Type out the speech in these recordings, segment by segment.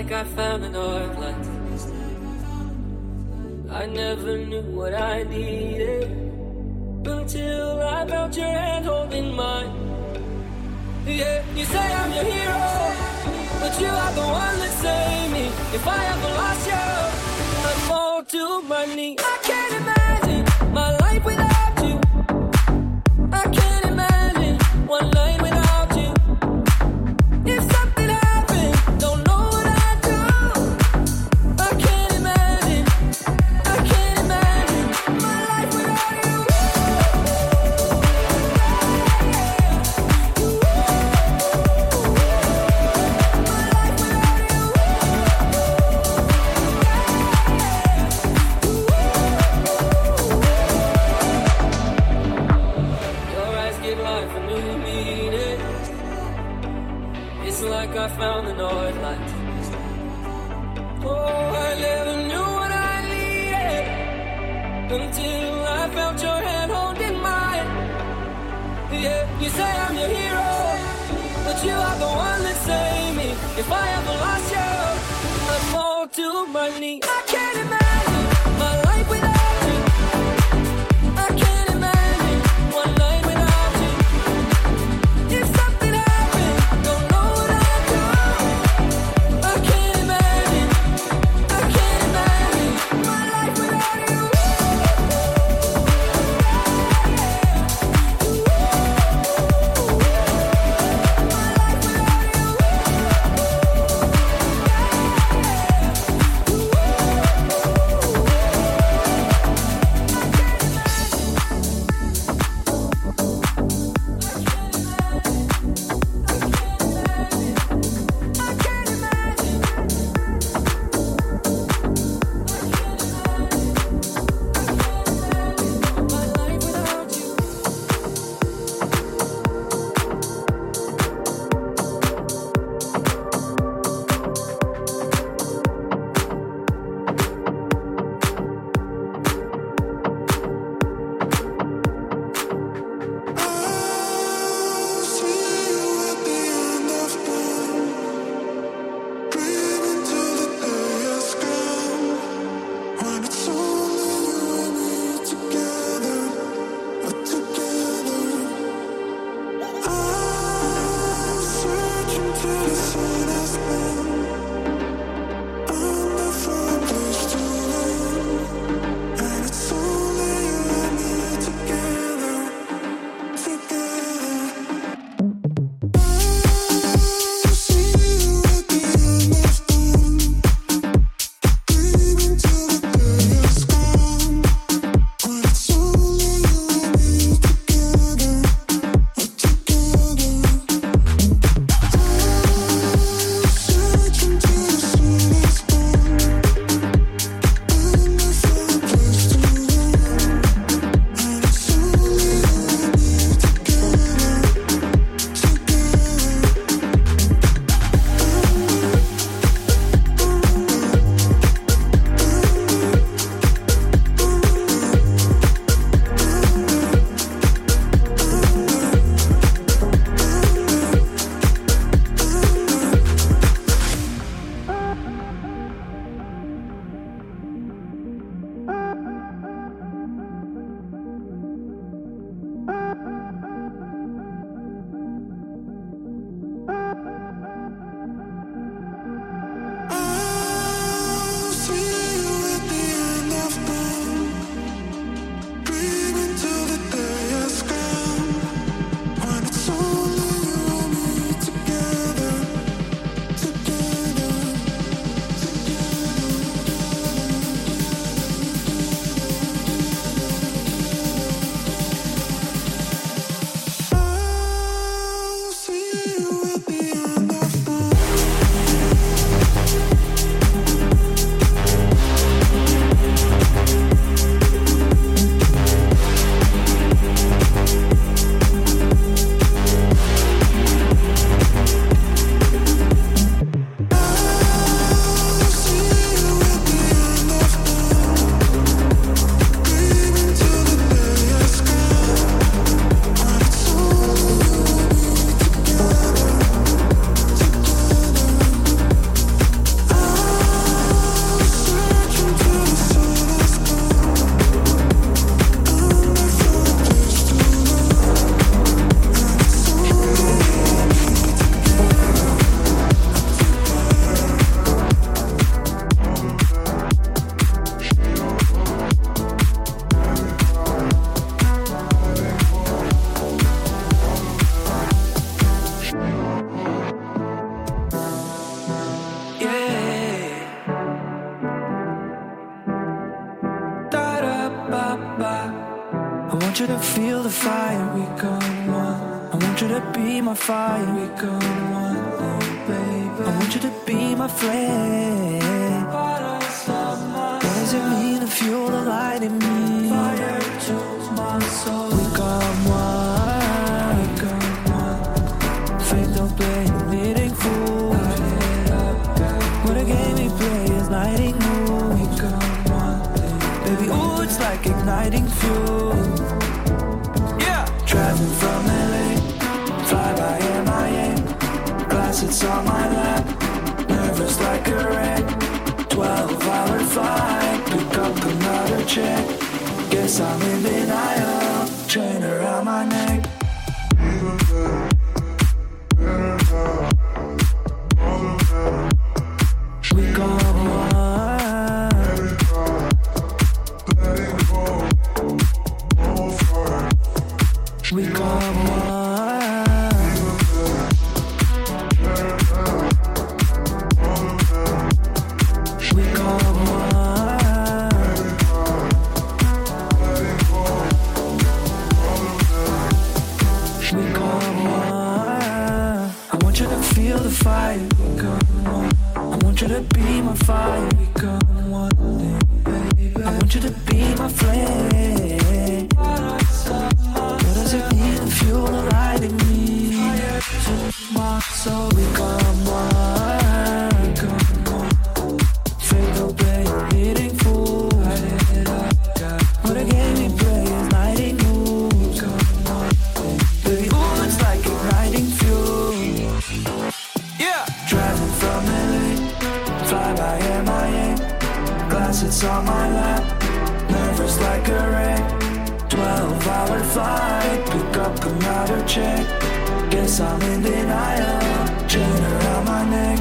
like I found the north lights. I never knew what I needed until I felt your hand holding mine. Yeah, you say I'm your hero, but you are the one that saved me. If I ever lost you, I'd fall to my knees. I can't imagine my life without you. I can't imagine one night without you. If something happened, don't know what I'd do. I can't imagine my life without you. I found the north lights. Oh, I never knew what I needed until I felt your hand holding mine. Yeah, you say I'm your hero, but you are the one that saved me. If I ever lost you, I'd fall to my knees. I can't imagine my life without you. I can't imagine one night without you. If something happened, don't know what I'd do. I can't imagine my life without you. My life without you. want you to feel the fire. We come one. I want you to be my fire. We come one, oh baby. I want you to be my flame. What does it mean to fuel the light in me? Fire to my soul. We come one. We come one. Faith don't play, leading fool. What a game we play is lighting moon. We come one. Baby, ooh, it's like igniting fuel. Yeah. Driving from LA, fly by MIA. Glass, it's on my lap. Nervous like a wreck. 12-hour flight, pick up another check. Guess I'm in denial. Chain around my neck. We come one. We come one. We come one. We come one. I want you to feel the fire. We come one. I want you to be my fire. We come one, baby. I want you to be my flame. What does it mean to fuel the light in me? Fire to my soul. We come one. We come one. Fake no play, leading fool. Light it up, God. What a game we play is lighting moves. Come on, baby, ooh, it's like igniting fuel. Yeah. Driving from LA, fly by MIA. Glass, it's on my lap. Nervous like a wreck. 12-hour flight, pick up another check. Guess I'm in denial. Chain around my neck.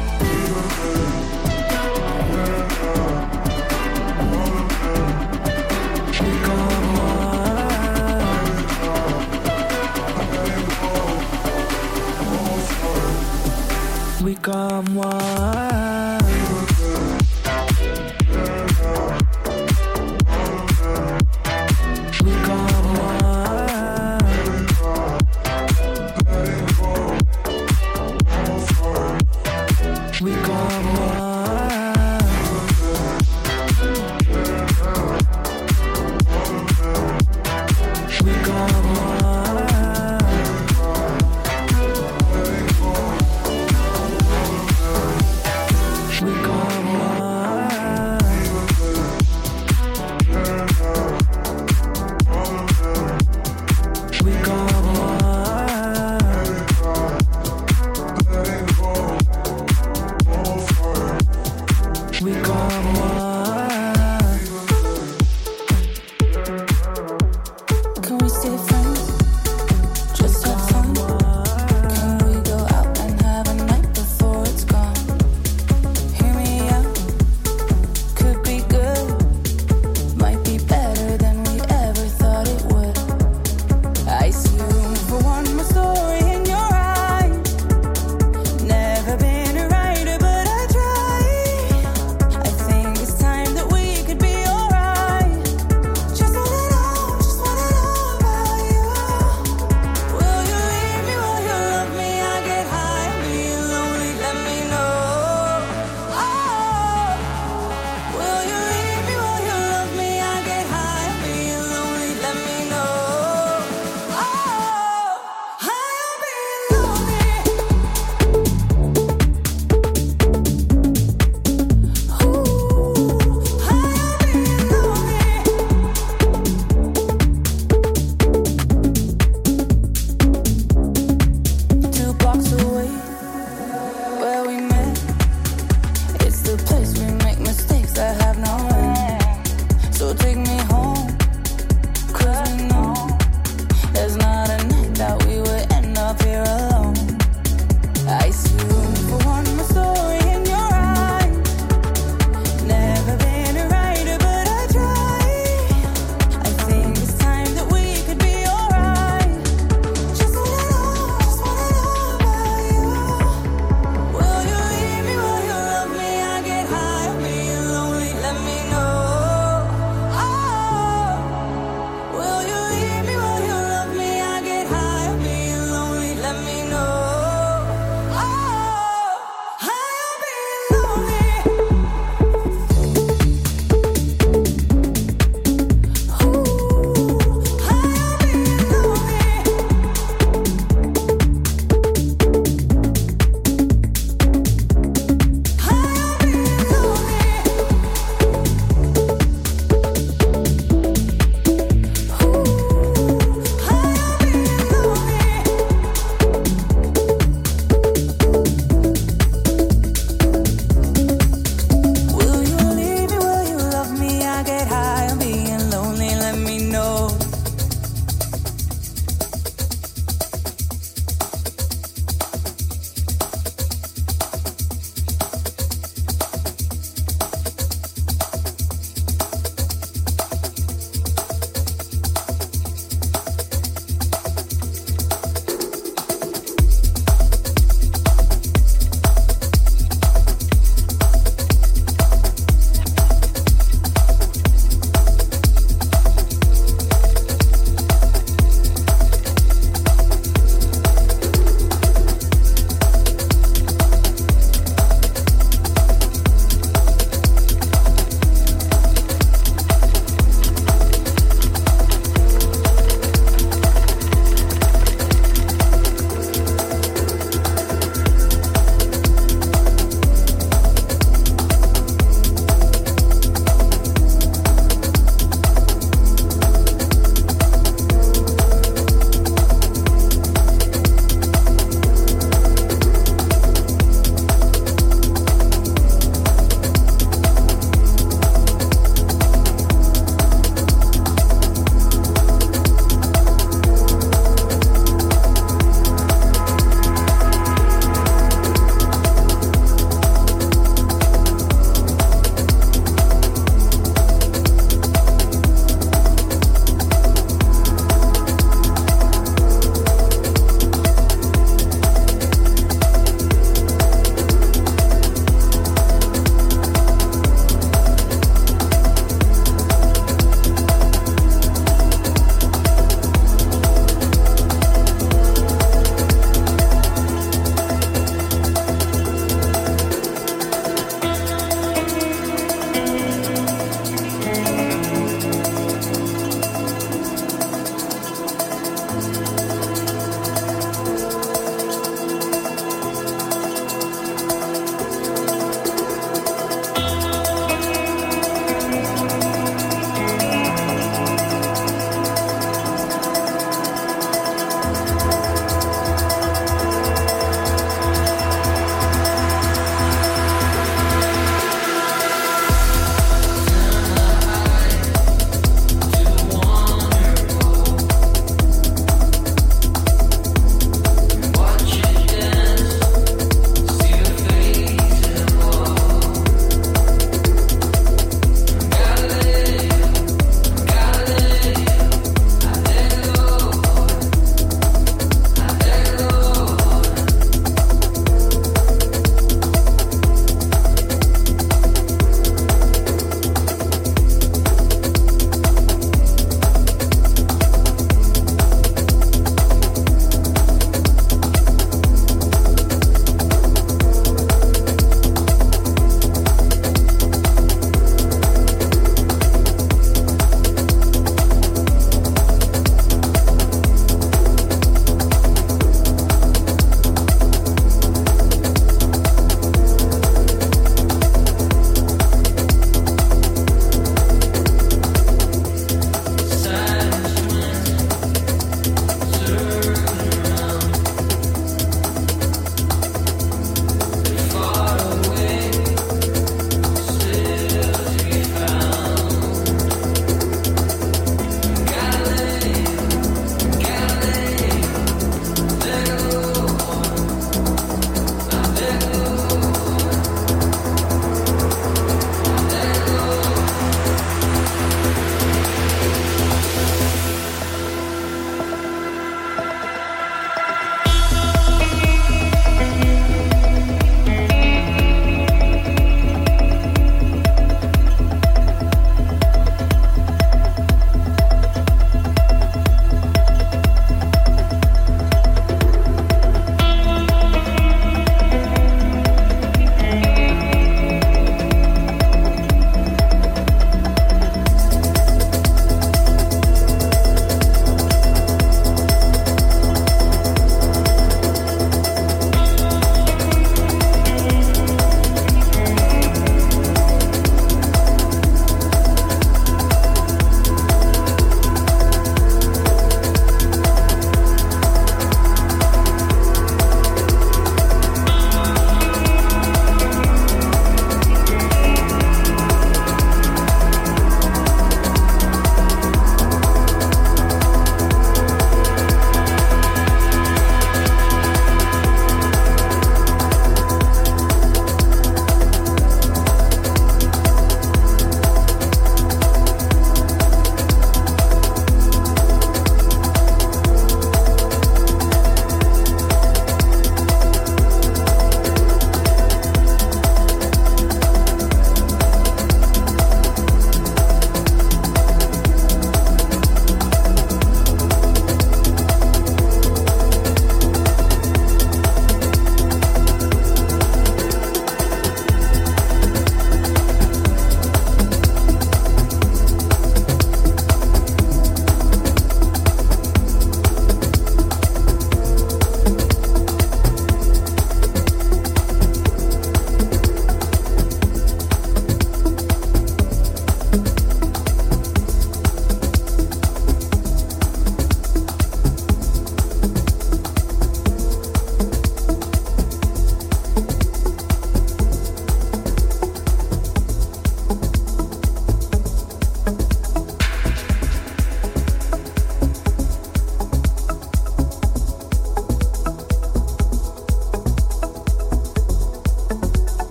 We come one. We come one. We come one. We come one. We come one.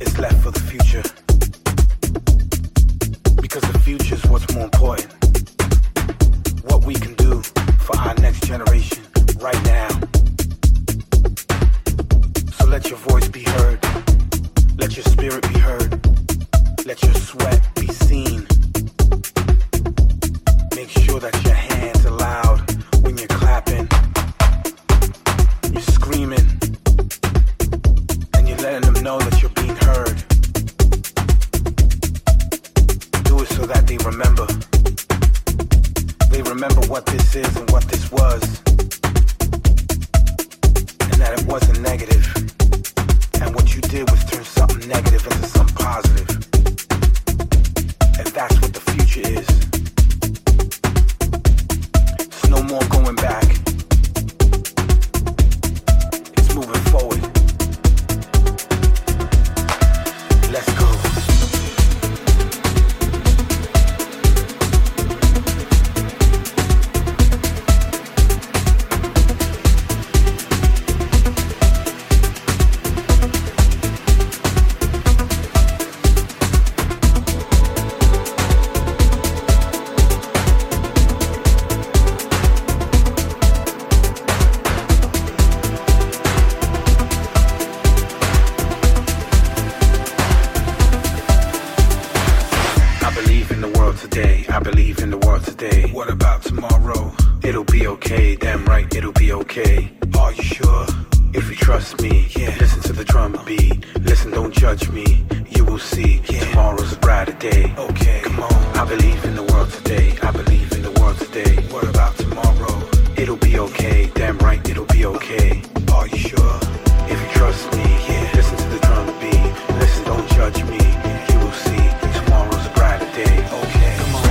is left for the future. Because the future is what's more important. What we can do for our next generation right now. So let your voice be heard. Let your spirit be heard. Let your sweat be seen. Make sure that your hands are loud when you're clapping. You're screaming. And you're letting them know that you're being heard. Do it so that they remember. They remember what this is and what this was. And that it wasn't negative. And what you did was turn something negative into something positive. And that's what the future is. It's no more going back. It's moving forward. Let's go. I believe in the world today. What about tomorrow? It'll be okay, damn right, it'll be okay. Are you sure? If you trust me, yeah. Listen to the drum beat. Listen, don't judge me. You will see, yeah. Tomorrow's a brighter day. Okay, come on. I believe in the world today. I believe in the world today. What about tomorrow? It'll be okay, damn right, it'll be okay. Are you sure? If you trust me, yeah. Listen to the drum beat. Listen, don't judge me. You will see, tomorrow's a brighter day. Okay, come on.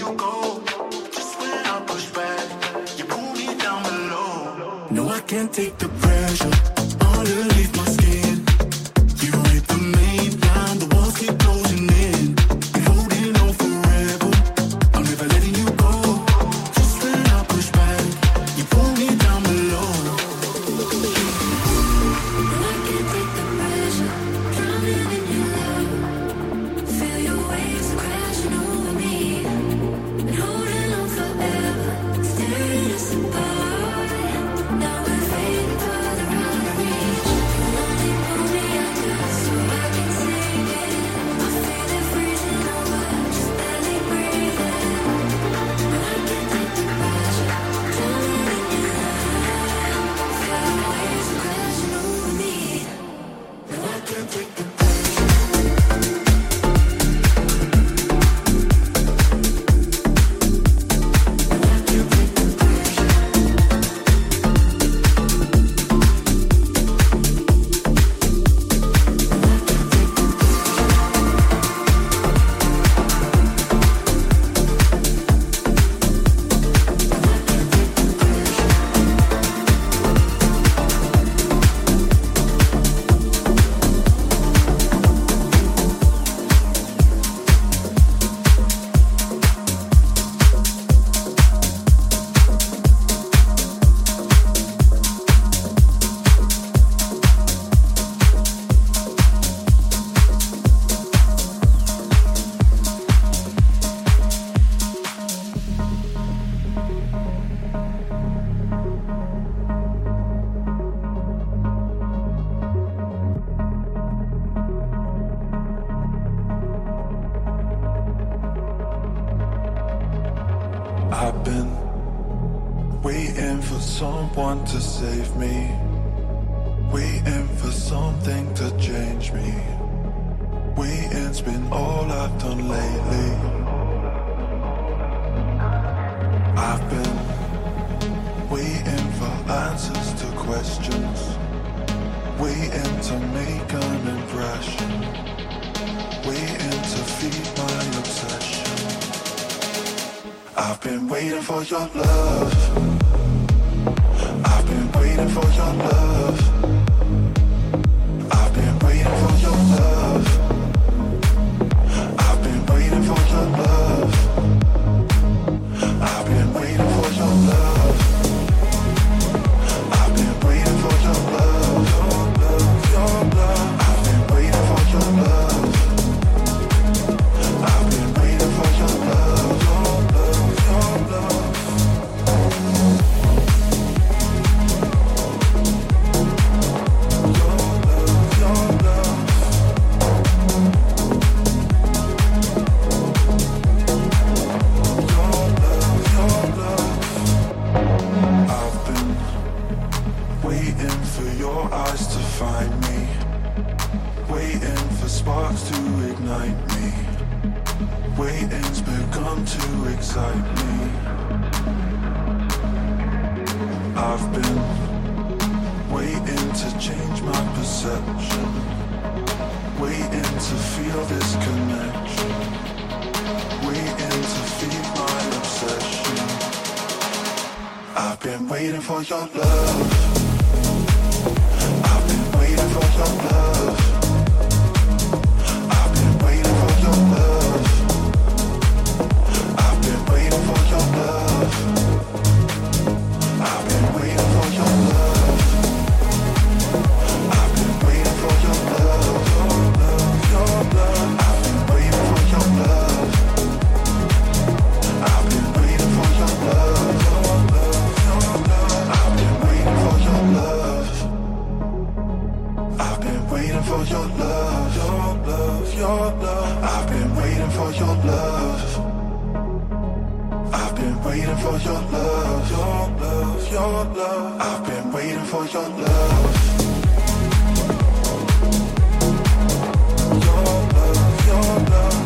you go. Just when I push back, you pull me down below. No, I can't take the pressure underneath my skin. You hit the main line, the walls keep closing in. Been holding on forever, I'm never letting you go. Just when I push back, you pull me down below. No, I can't take the pressure, drowning in your love. Feel your waves crashing over me. Been holding on forever, staring us apart. Now we're fading further out of reach. You only pull me under so I can sing it. I feel it freezing over, just barely breathing. No, I can't take the pressure, drowning in your love. Feel your waves crashing over me. No, I can't take the I've been waiting for someone to save me, waiting for something to change me. Waiting's been all I've done lately. I've been waiting for answers to questions, waiting to make an impression, waiting to feed my obsession. I've been waiting for your love. I've been waiting for your love. I've been waiting for your love. I've been waiting for your love. I've been waiting for your love. I've been waiting for your love. Your love. I've been waiting for your love. I've been waiting for your love. Your love. Waiting's begun to excite me. I've been waiting to change my perception, waiting to feel this connection, waiting to feed my obsession. I've been waiting for your love. I've been waiting for your love. I've been waiting for your love. I've been waiting for your love. I've been waiting for your love. I've been waiting for your love. Your love. I've been waiting for your love. I've been waiting for your love. I've been waiting for your love. I've been waiting for your love. Your love. I've been waiting for your love. I've been waiting for your love. Your love. I've been waiting for your love. Your love. Your love.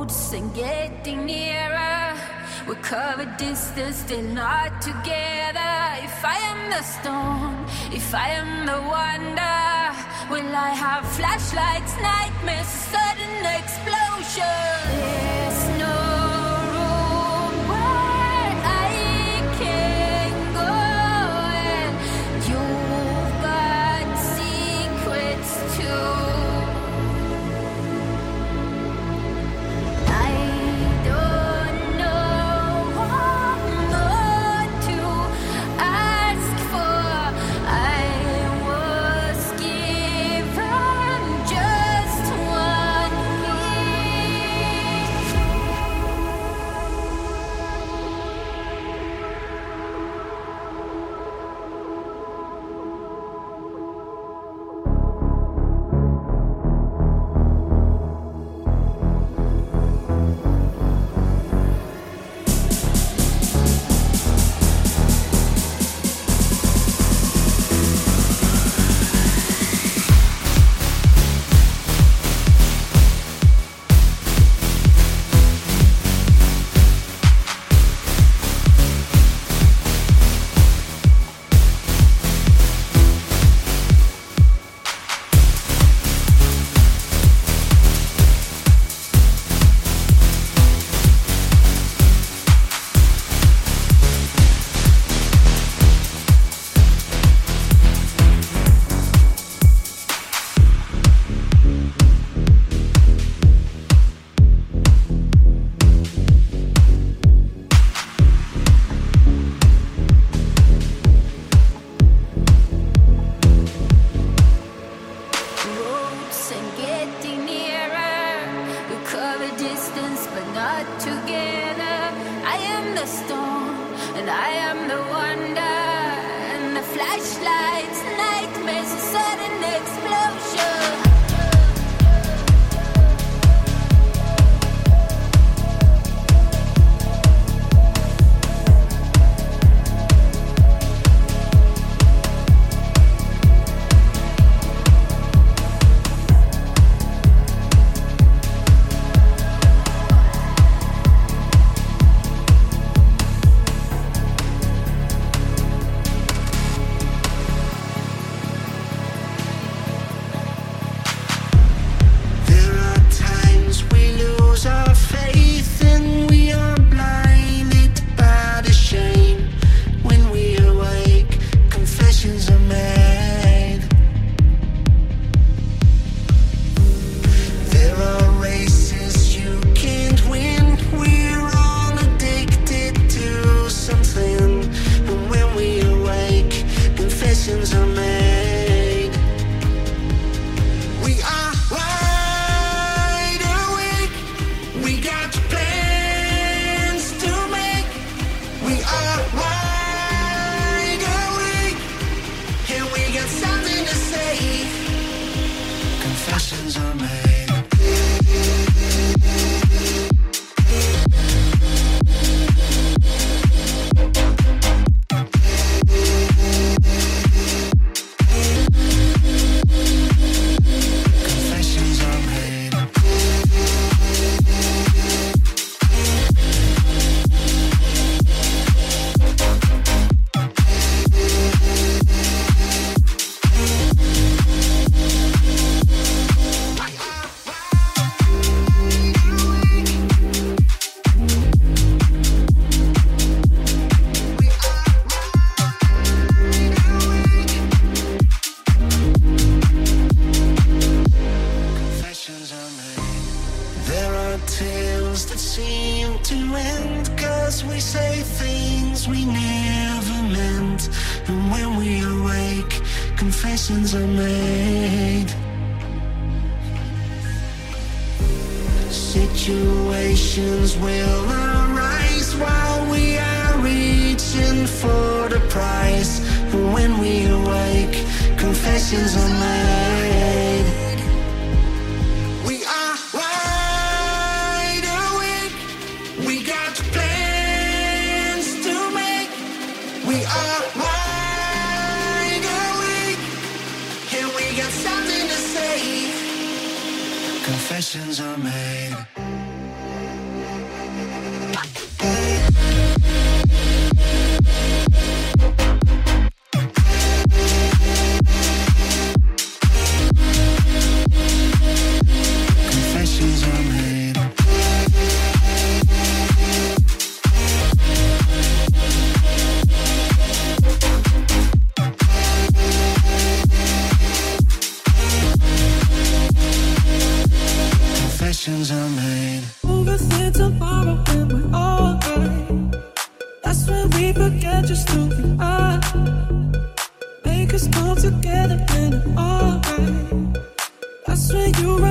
roads and getting nearer. We cover distance, still not together. If I am the storm, if I am the wonder, will I have flashlights, nightmares, sudden explosion? There's no room where I can go, and you've got secrets too. Confessions are made. Situations will arise while we are reaching for the prize. And when we awake, confessions are made. We are wide awake. We got plans to make. We are wide awake. And we got something to say. Confessions are made. Confessions are made. Overthink tomorrow when we're alright. That's when we forget just who we are. Make us come together when we're alright. That's when you